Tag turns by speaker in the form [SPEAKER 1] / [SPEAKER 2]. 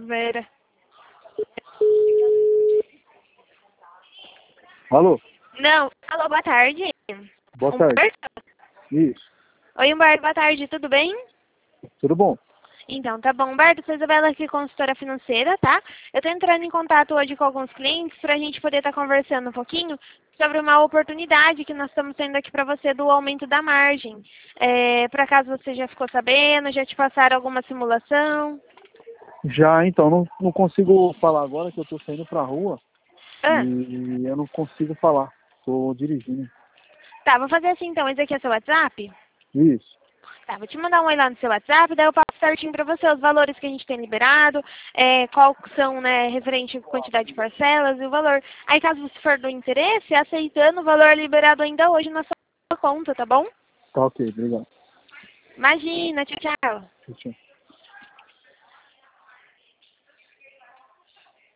[SPEAKER 1] Vera.
[SPEAKER 2] Alô?
[SPEAKER 1] Não. Alô, boa tarde.
[SPEAKER 2] Boa tarde.
[SPEAKER 1] Humberto?
[SPEAKER 2] Isso.
[SPEAKER 1] Oi, Humberto, boa tarde, tudo bem?
[SPEAKER 2] Tudo bom?
[SPEAKER 1] Então, tá bom. Humberto, sou Isabela aqui, consultora financeira, tá? Eu tô entrando em contato hoje com alguns clientes pra gente poder estar conversando um pouquinho sobre uma oportunidade que nós estamos tendo aqui pra você do aumento da margem. Por acaso você já ficou sabendo? Já te passaram alguma simulação?
[SPEAKER 2] Já, então, não consigo falar agora que eu tô saindo pra rua
[SPEAKER 1] Ah,
[SPEAKER 2] e eu não consigo falar. Tô dirigindo.
[SPEAKER 1] tá, vou fazer assim então. Esse aqui é seu WhatsApp?
[SPEAKER 2] Isso.
[SPEAKER 1] Tá, vou te mandar um oi lá no seu WhatsApp, daí eu passo certinho pra você os valores que a gente tem liberado, qual são, né, referente à quantidade de parcelas e o valor. Aí caso você for do interesse, aceitando o valor liberado ainda hoje na sua conta, tá bom?
[SPEAKER 2] Tá ok, obrigado.
[SPEAKER 1] Imagina, tchau, tchau.
[SPEAKER 2] Tchau, tchau.